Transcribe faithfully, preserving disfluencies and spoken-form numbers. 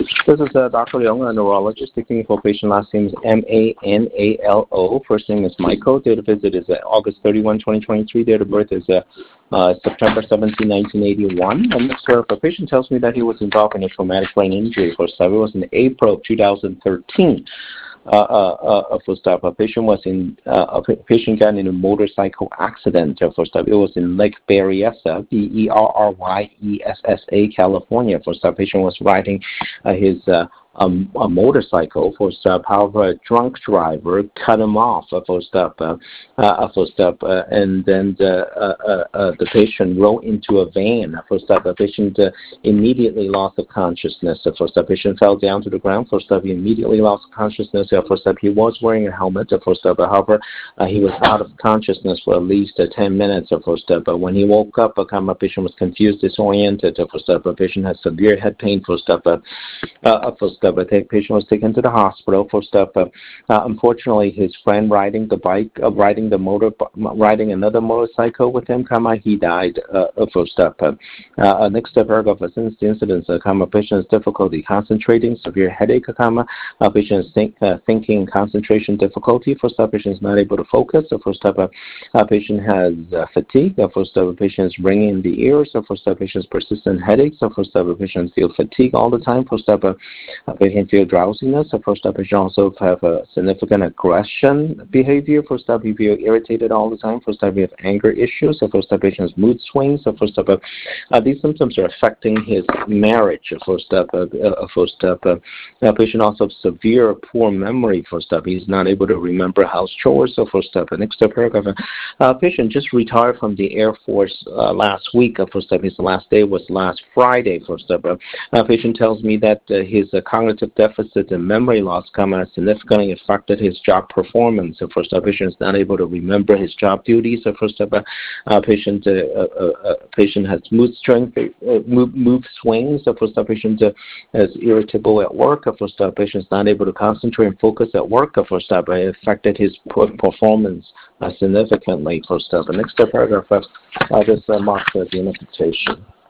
This is uh, Doctor Leong, a neurologist, taking for patient. Last name is M A N A L O. First name is Michael. Date of visit is uh, August thirty-first, twenty twenty-three. Date of birth is uh, uh, September seventeenth, nineteen eighty-one. And next uh, the patient tells me that he was involved in a traumatic brain injury. First time it was in April of two thousand thirteen. Uh, uh, uh, first up, a patient was in uh, a patient got in a motorcycle accident. Uh, first up, it was in Lake Berryessa, B E R R Y E S S A, California. First up, patient was riding uh, his uh, um, a motorcycle. First up, however, a drunk driver cut him off. Uh, first up, uh, uh, first up, uh, and then the uh, uh, uh, the patient rode into a van. First up, the patient uh, immediately lost of consciousness. Uh, first up, patient fell down to the ground. First up, he immediately lost consciousness. Uh, first up, he was wearing a helmet. Uh, first up, however, uh, he was out of consciousness for at least uh, ten minutes. Uh, first up, but when he woke up, uh, the patient was confused, disoriented. Uh, first up, the patient had severe head pain. First up, uh, uh, first up, the patient was taken to the hospital. First up, uh, uh, unfortunately, his friend riding the bike, uh, riding the motor, riding another motorcycle with him, comma, he died. Uh, first up, uh, uh, next up, paragraph, since the incident, uh, comma, patient has difficulty concentrating, severe headache, comma, uh, patient is think, uh, thinking, concentration difficulty. First up, patient is not able to focus. So first up, uh, uh, patient has uh, fatigue. Uh, first up, patient is ringing in the ears. So first up, patient has persistent headaches. So first up, patient feels fatigue all the time. First up, uh, patient feel drowsiness. So first up, patient also have a significant aggression behavior. First up, he feel irritated all the time. First up, we have anger issues. So first up, patient has mood swings. So first up, uh, uh, these symptoms are affecting his marriage. First up, uh, uh, first up, uh, uh, patient also has severe poor memory. First up, he's not able to remember house chores. So first up, uh, next up, paragraph, uh, patient just retired from the Air Force uh, last week. Uh, first up, his last day was last Friday. First up, uh, uh, patient tells me that uh, his uh, cognitive deficit and memory loss comma significantly affected his job performance. So first up, patient is not able to remember his job duties. So first up, uh, uh, patient uh, uh, uh, patient has mood strength, uh, mood, mood swings. So first up, patient uh, is irritable at work. Uh, first up, patient is not able to concentrate and focus at work. Uh, first up, it affected his performance uh, significantly. First up, the next paragraph, uh, uh, this uh, marks uh, the interpretation.